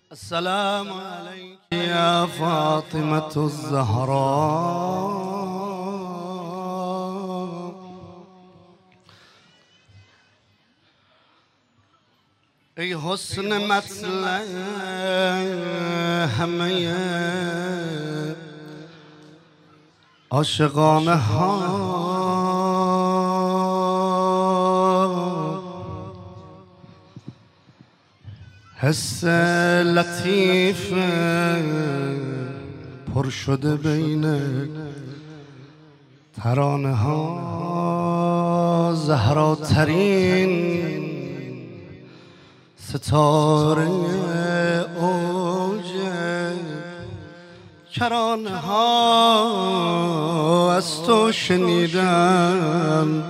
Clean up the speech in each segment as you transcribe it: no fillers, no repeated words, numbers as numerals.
السلام عليك يا فاطمة الزهراء. ای حسن مطلع همه عاشقانه ها، حس لطیف پر شده بین ترانه ها، زهراترین ستاره اوج کرانه ها از تو شنیدند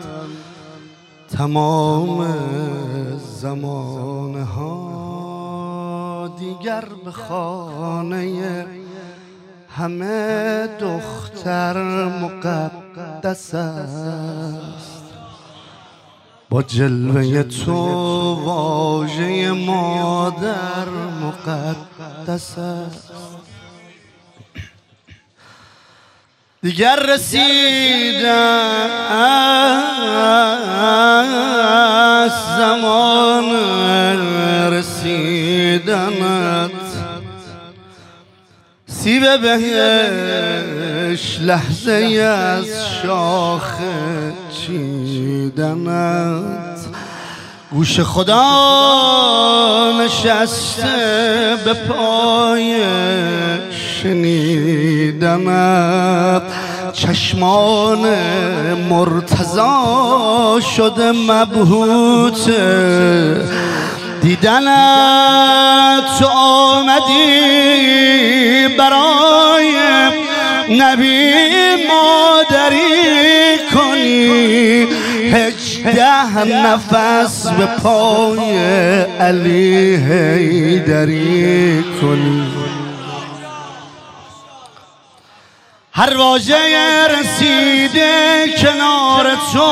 تمام زمانه ها. دیگر به خانه همه دختر مقدس است، با جلوه تو واژه مادر مقدس است. دیگر رسیده از زمان رسیدنت، سیب بهش لحظه از شاخ چیدنت، گوش خدا نشسته به پای شنیدنت، چشمان مرتضی شده مبهوت دیدنت. تو آمدی برای نبی مادری کنی، 18 نفس به پای علی حیدری کنی. هر واژه رسیده کنار تو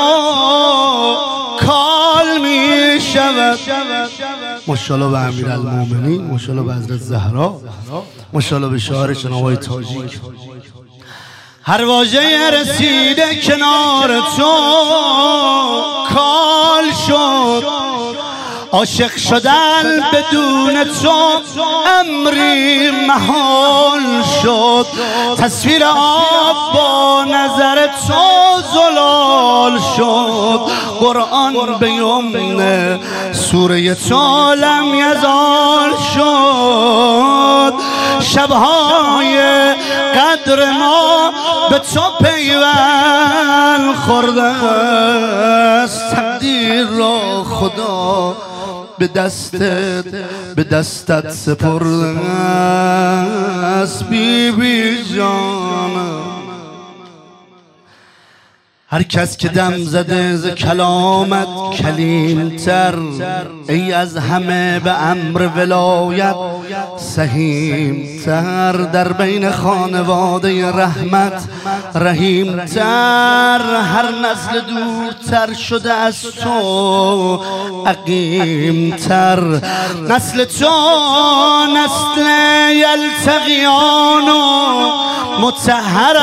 کال می شود. ماشاءالله به امیرالمومنین، ماشاءالله به حضرت زهرا، ماشاءالله به شاعر جناب تاجیک. هر واژه رسیده کنار تو کال شد، عاشق شدن بدون تو امری محال شد. تصویر آب با نظر تو زلال شد، قرآن به یمن سوره تو لم یزال شد. شبهای قدر ما به تو پیوند خورده است، تقدیر را خدا به دستت سپرده است. بی بی جانم، هر کس که دم زده ز کلامت کلیمتر، ای از همه به امر ولایت سهیمتر، در بین خانواده رحمت رحیمتر. هر نسل دورتر شده از تو عقیمتر، نسل تو نسل یلتقیان و مطهر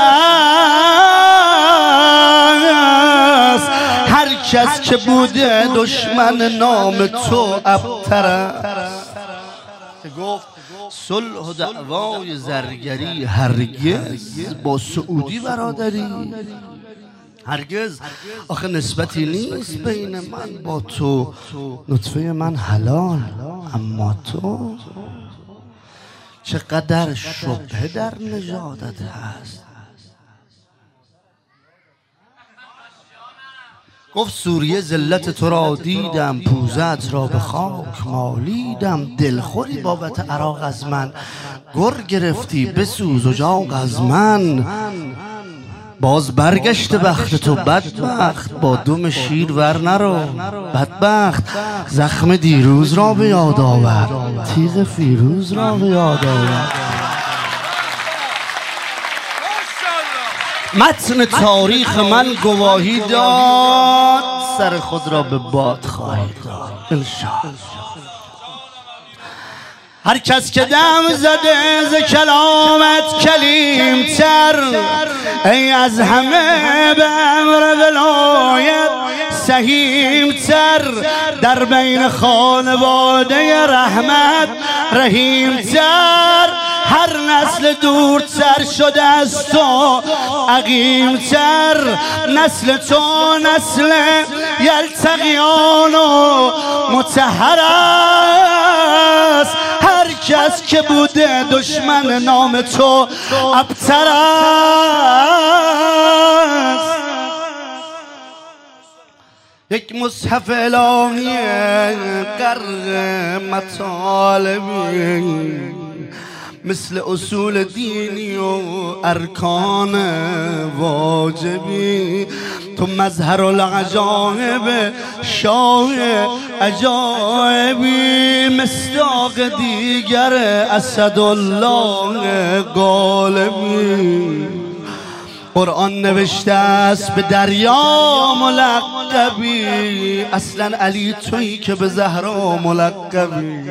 است. هر کس که بوده دشمن نام تو ابتر است. گفت صلح و دعوای زرگری هرگز با سعودی برادری، هرگز آخه نسبتی نیست بین من با تو. نطفه من حلال اما تو، چقدر شبهه در نژادت هست. گفت سوریه ذلت تو را دیدم، پوزت را به خاک مالیدم. دلخوری بابت عراق از من، گر گرفتی بسوز اجاق از من. باز برگشت بخت تو بدبخت، با دم شیر ور نرو بدبخت. زخم دیروز را به یاد آور، تیغ فیروز را به یاد آور. متن تاریخ من گواهی داد، سر خود را به باد خواهی داد انشاءالله. هر کس که دم زده ز کلامت کلیم تر، ای از همه به امر ولایت سهیم تر، در بین خانواده رحمت رحیم تر، هر نسل دورتر شده از تو عقیم تر، نسل تو نسل یلتقیان و مطهر است، هر کس که بوده دشمن نام تو ابتر است. یک مصحف الهی غرق مطالبی، مثل اصول دینی و ارکان واجبی، تو مظهر العجایب شاه عجایبی، مصداق دیگر اسدالله غالبی. قرآن نوشته است به دریا ملقبی، اصلا علی تویی که به زهرا ملقبی.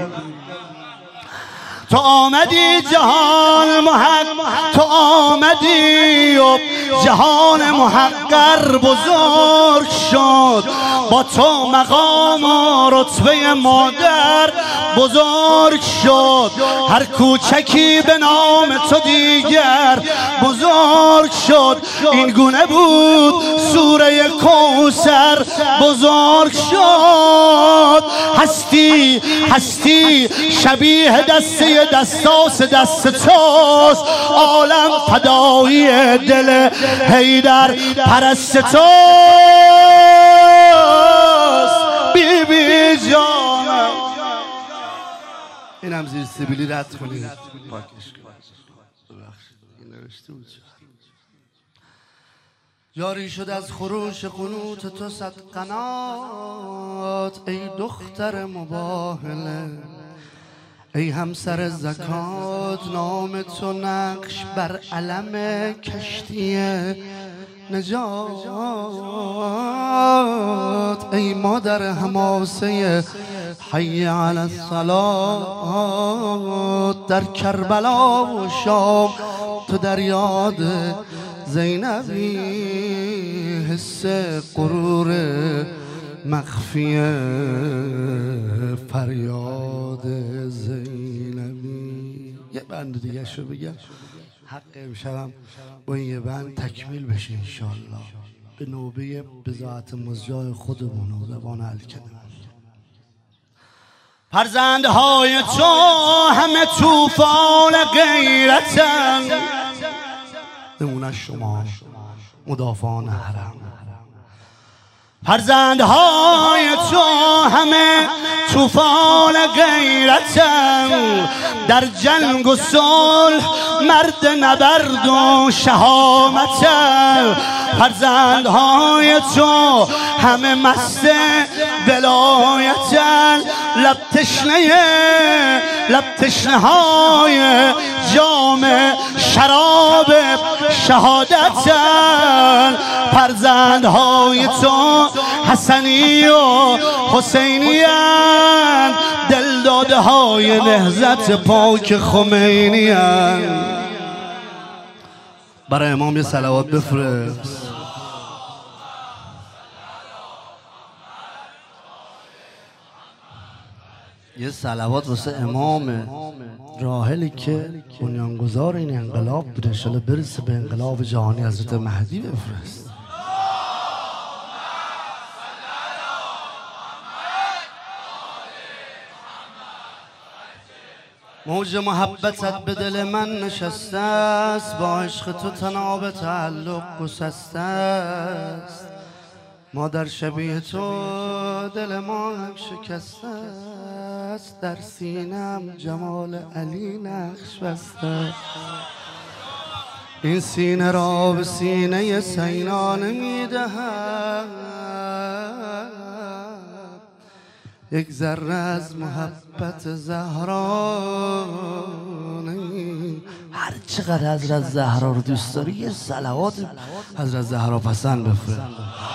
تو آمدی جهان محق، تو آمدی و جهان محقر بزرگ شد، با تو مقام و رتبه مادر بزرگ شد، هر کوچکی به نام تو دیگر بزرگ شد، این گونه بود سوره کوثر بزرگ شد. هستی هستی شبیه دسته دستاس دست توست، عالم فدایی دل حیدر پرست توست. بی بی جانم اینم زیر سبیلی رد کنید، پاکش کنید. جاری شد از خروش قنوت تو صد قنات، ای دختر مباهله، ای همسر زکات، نام تو نقش بر علم کشتی نجات، ای مادر حماسه حی علی الصلات، در کربلا و شام تو در یاد زینبی، حس غرور مخفی فریاد زینبی. یه بند دیگه شو بگم، حق امشبم با این یه بند تکمیل بشه انشالله، به نوبه بضاعت مزجای خودمون و زبان الکلمه. فرزندهای تو همه توفان غیرتن، نمونه شما مدافعان حرم. فرزندهای تو همه طوفان غیرتن، در جنگ و صلح مرد نبرد و شهامتن. فرزندهای تو همه مست ولایتن، لب تشنه های جام شراب شهادتن. فرزندهای تو حسنی و حسینی اند، دلداده های نهضت پاک خمینی اند. برای امام یه صلوات بفرست. یه صلوات واسه امام راحلی که بنیانگذار این انقلاب بوده، انشالله برسه به انقلاب جهانی حضرت مهدی بفرست. موج محبتت به دل من نشسته است، با عشق تو تناب تعلق گسسته است. ما در شبیه تو دل ما هم شکسته است، در سینم جمال علی نقش بسته. این سینه را به سینه سینا نمیدهم، یک ذره از محبت زهرا نمی. هر چقدر حضرت زهرا رو دوست داری یه صلوات حضرت زهرا پسند بفرست.